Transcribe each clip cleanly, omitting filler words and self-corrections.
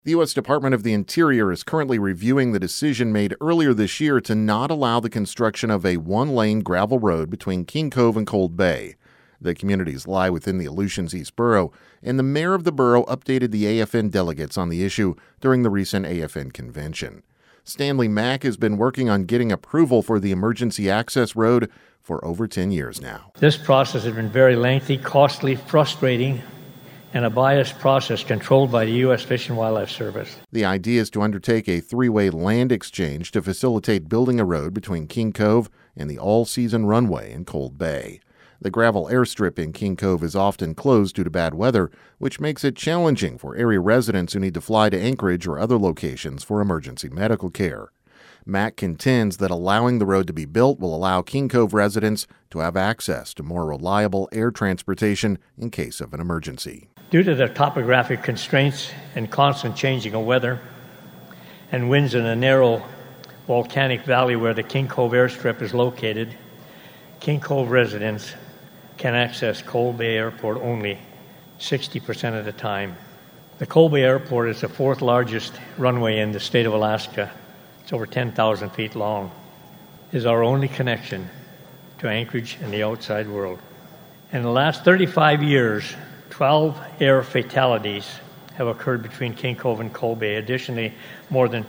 The U.S. Department of the Interior is currently reviewing the decision made earlier this year to not allow the construction of a one-lane gravel road between King Cove and Cold Bay. The communities lie within the Aleutians East Borough, and the mayor of the borough updated the AFN delegates on the issue during the recent AFN convention. Stanley Mack has been working on getting approval for the emergency access road for over 10 years now. This process has been very lengthy, costly, frustrating, and a biased process controlled by the U.S. Fish and Wildlife Service. The idea is to undertake a three-way land exchange to facilitate building a road between King Cove and the all-season runway in Cold Bay. The gravel airstrip in King Cove is often closed due to bad weather, which makes it challenging for area residents who need to fly to Anchorage or other locations for emergency medical care. Mack contends that allowing the road to be built will allow King Cove residents to have access to more reliable air transportation in case of an emergency. Due to the topographic constraints and constant changing of weather and winds in a narrow volcanic valley where the King Cove airstrip is located, King Cove residents can access Cold Bay Airport only 60% of the time. The Cold Bay Airport is the fourth largest runway in the state of Alaska. It's over 10,000 feet long. It is our only connection to Anchorage and the outside world. In the last 35 years, 12 air fatalities have occurred between King Cove and Cold Bay. Additionally, more than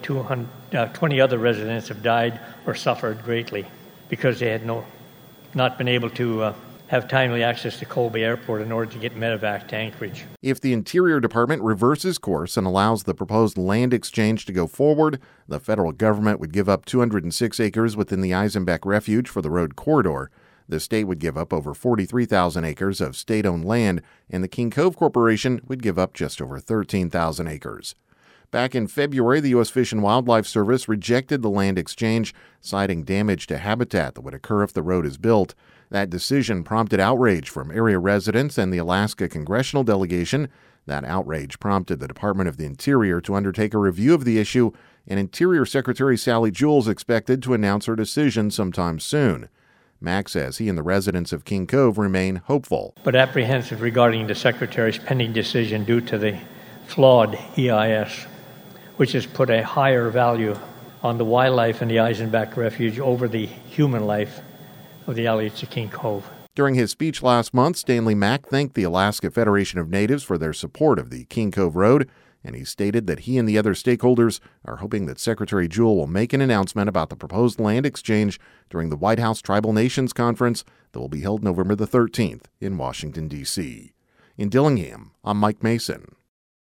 20 other residents have died or suffered greatly because they had not been able to have timely access to Cold Bay Airport in order to get medevac to Anchorage. If the Interior Department reverses course and allows the proposed land exchange to go forward, the federal government would give up 206 acres within the Eisenbeck Refuge for the road corridor. The state would give up over 43,000 acres of state-owned land, and the King Cove Corporation would give up just over 13,000 acres. Back in February, the U.S. Fish and Wildlife Service rejected the land exchange, citing damage to habitat that would occur if the road is built. That decision prompted outrage from area residents and the Alaska congressional delegation. That outrage prompted the Department of the Interior to undertake a review of the issue, and Interior Secretary Sally Jewell expected to announce her decision sometime soon. Mack says he and the residents of King Cove remain hopeful, but apprehensive regarding the Secretary's pending decision due to the flawed EIS, which has put a higher value on the wildlife in the Eisenbeck Refuge over the human life of the Aleuts of King Cove. During his speech last month, Stanley Mack thanked the Alaska Federation of Natives for their support of the King Cove Road, and he stated that he and the other stakeholders are hoping that Secretary Jewell will make an announcement about the proposed land exchange during the White House Tribal Nations Conference that will be held November the 13th in Washington, D.C. In Dillingham, I'm Mike Mason.